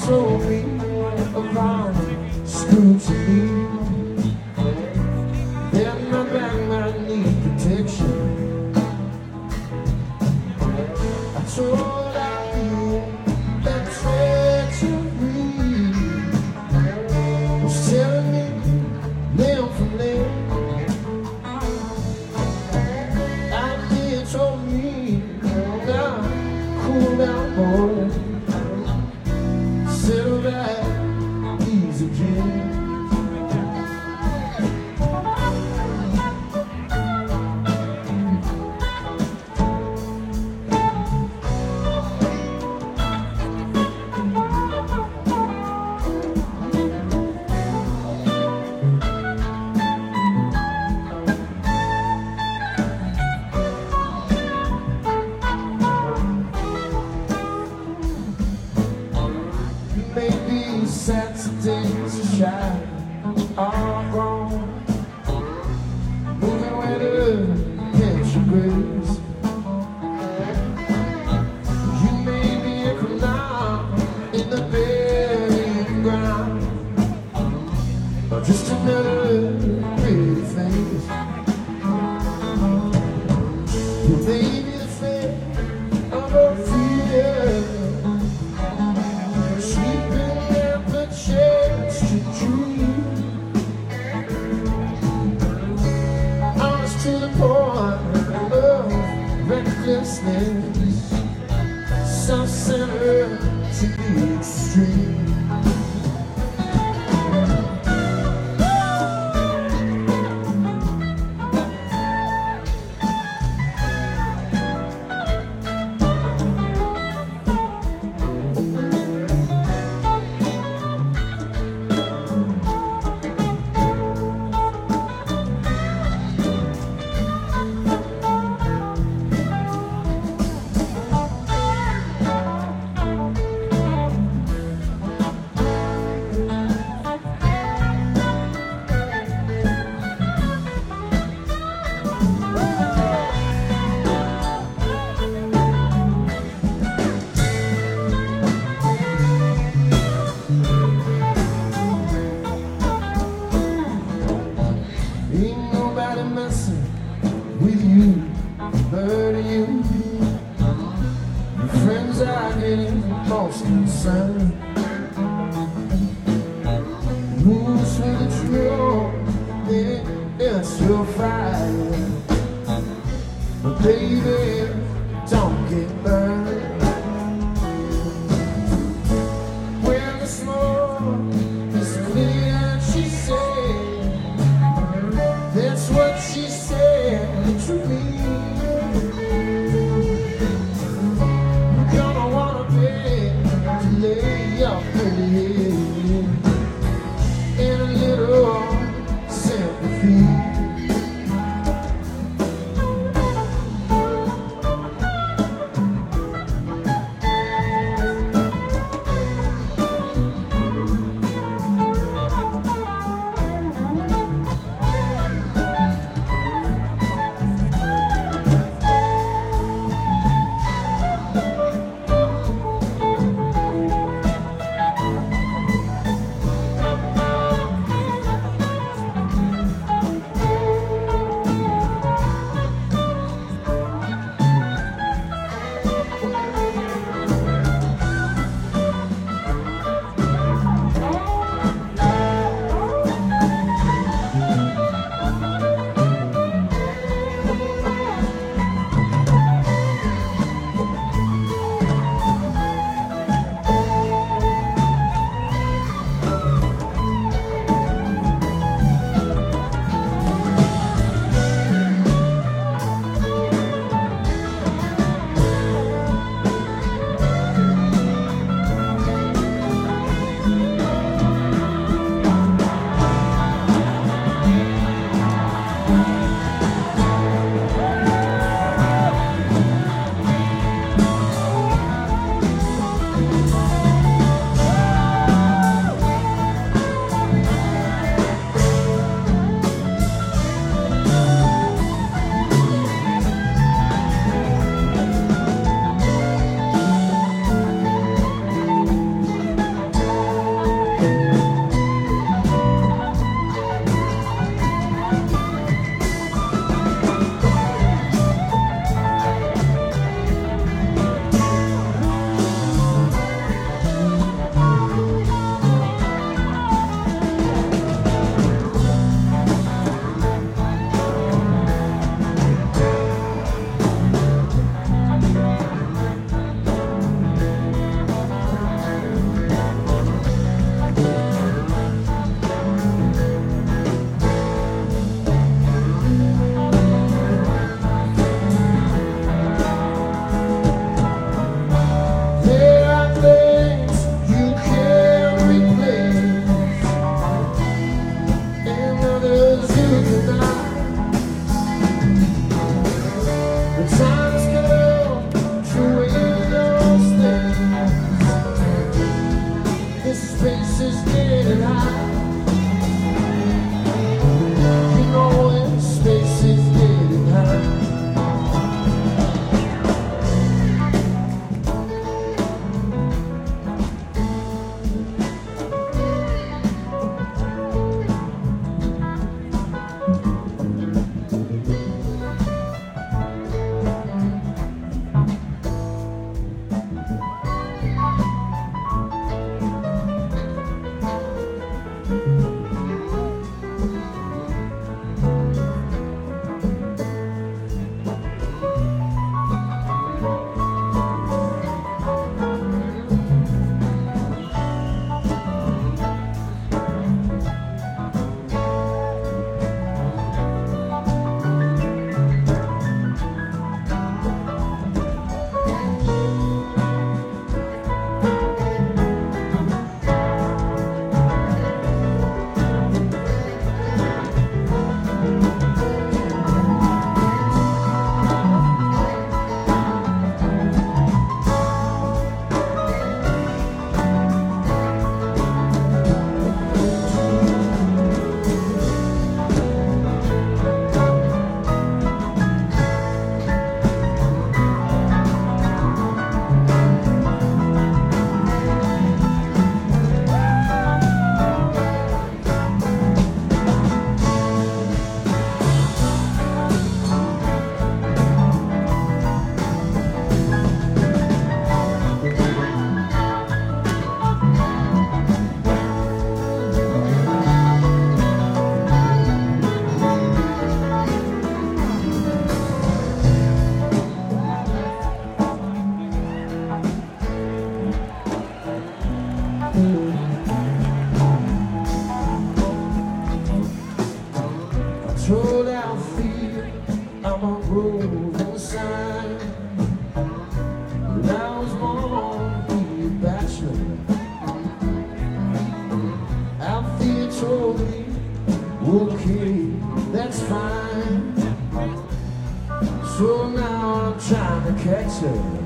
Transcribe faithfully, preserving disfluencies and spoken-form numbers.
told me about scrutiny. Then my back might need protection. I told I feel that treachery was telling me limb from limb. I did told me now, cool down, boy. Settle back, easy, kid. Maybe Saturday's shy are gone, moving where the picture grace. You may be a canal in the burying ground, or just another pretty face. You may be the fate of a fear, to the point of recklessness, self-centered to the extreme. Ain't nobody messing with you, but you. Your friends are getting most concerned. Moves with the drill, yes, you're fire. But baby, don't get burned. When the smoke is clear, she said, that's what she said to me. You're gonna wanna pay to lay your pretty head in a little sympathy. feel I'm a roving sign. But I was born to be a bachelor. Althea told me, okay, that's fine. So now I'm trying to catch her.